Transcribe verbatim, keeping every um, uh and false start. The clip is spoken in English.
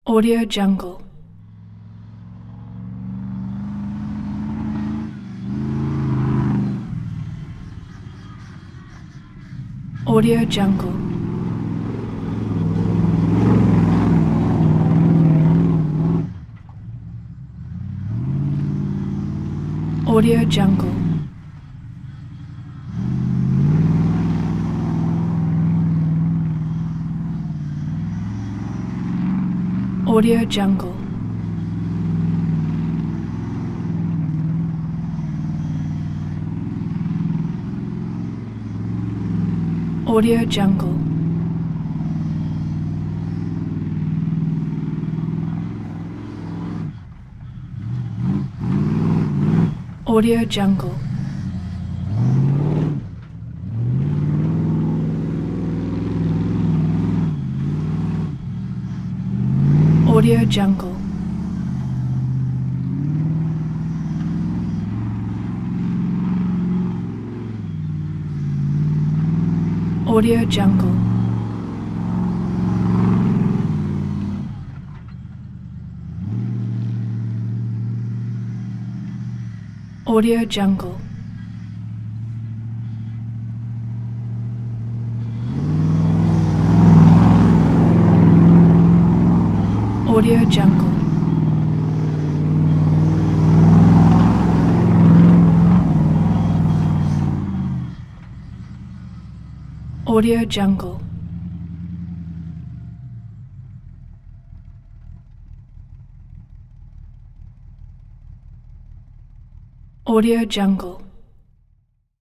Audio Jungle. Audio Jungle. Audio Jungle. Audio Jungle. Audio Jungle. Audio Jungle. Audio Jungle. Audio Jungle. Audio Jungle. Audio Jungle. Audio Jungle. Audio Jungle.